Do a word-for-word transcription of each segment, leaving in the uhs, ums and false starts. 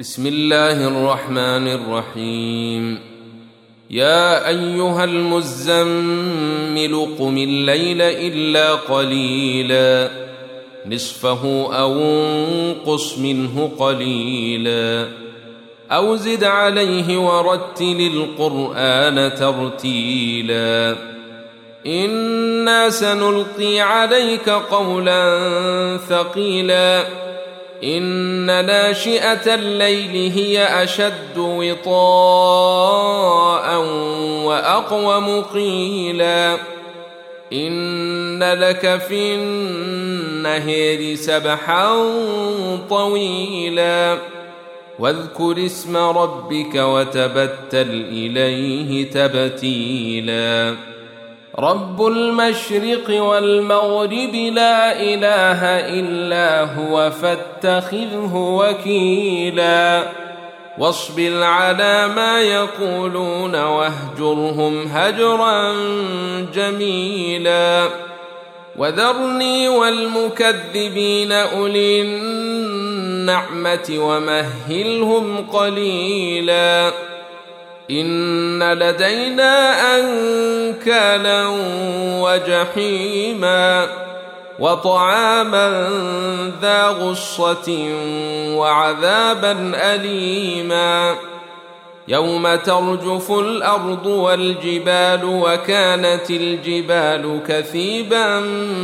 بسم الله الرحمن الرحيم. يا أيها المزمل قم الليل إلا قليلا نصفه أو انقص منه قليلا أو زد عليه ورتل القرآن ترتيلا إنا سنلقي عليك قولا ثقيلا إن ناشئة الليل هي أشد وطاء وأقوم قيلا إن لك في النهار سبحا طويلا واذكر اسم ربك وتبتل إليه تبتيلا رب المشرق والمغرب لا إله إلا هو فاتخذه وكيلا واصبر على ما يقولون واهجرهم هجرا جميلا وذرني والمكذبين أولي النعمة ومهلهم قليلا إن لدينا أنكالا وجحيما وطعاما ذا غصة وعذابا أليما يوم ترجف الأرض والجبال وكانت الجبال كثيبا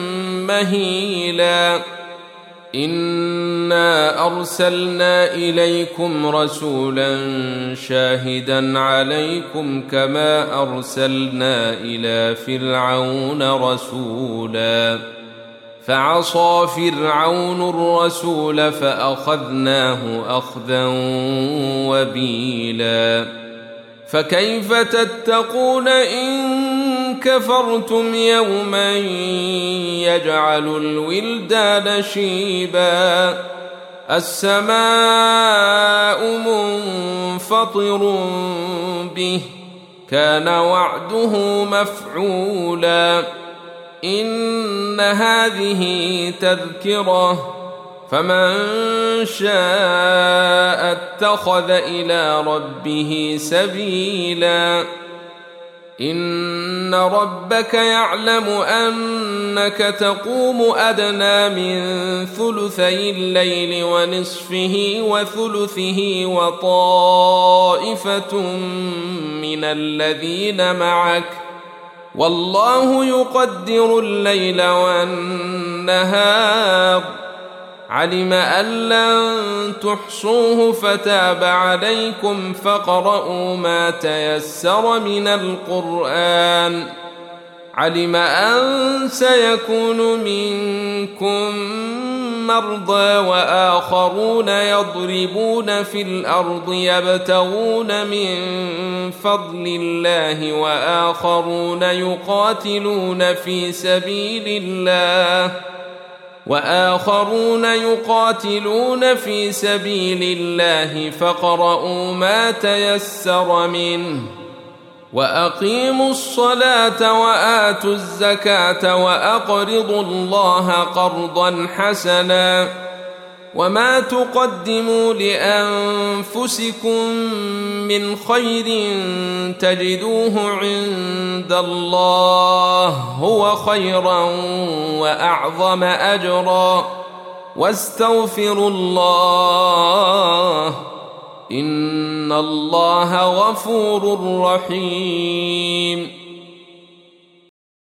مهيلا إنا أرسلنا إليكم رسولا شاهدا عليكم كما أرسلنا إلى فرعون رسولا فعصى فرعون الرسول فأخذناه أخذا وبيلا فكيف تتقون إن كفرتم يوما يجعل الولدان شيبا السماء منفطر به كان وعده مفعولا إن هذه تذكرة فمن شاء اتخذ إلى ربه سبيلا إن ربك يعلم أنك تقوم أدنى من ثلثي الليل ونصفه وثلثه وطائفة من الذين معك والله يقدر الليل والنهار علم أن لن تحصوه فتاب عليكم فاقرؤوا ما تيسر من القرآن علم أن سيكون منكم مرضى وآخرون يضربون في الأرض يبتغون من فضل الله وآخرون يقاتلون في سبيل الله وآخرون يقاتلون في سبيل الله فاقرؤوا ما تيسر منه وأقيموا الصلاة وآتوا الزكاة وأقرضوا الله قرضا حسنا وما تقدموا لأنفسكم من خير تجدوه عند الله هو خيرا وأعظم أجرا واستغفروا الله إن الله غفور رحيم.